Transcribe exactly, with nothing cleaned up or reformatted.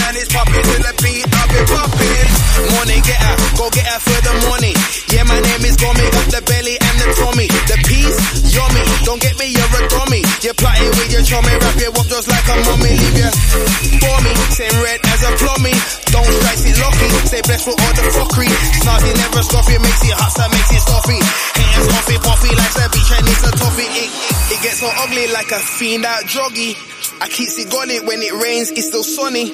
and it's popping to the beat, I'll be popping. Money getter, go get her for the money. Yeah, my name is Gomi, got the belly and the tummy. The piece, yummy, don't get me, you're a dummy. You're plotting with your chummy, wrap your up just like a mummy. Leave you for me, same red as a plummy. Don't strike it lucky, stay blessed with all the fuckery. Snarty never stuffy, makes it hot, so makes it stuffy. Haters huffy puffy, like the beach and it's a toffee. It, it, it gets so ugly like a fiend out druggy. I keep it gully when it rains, it's still sunny.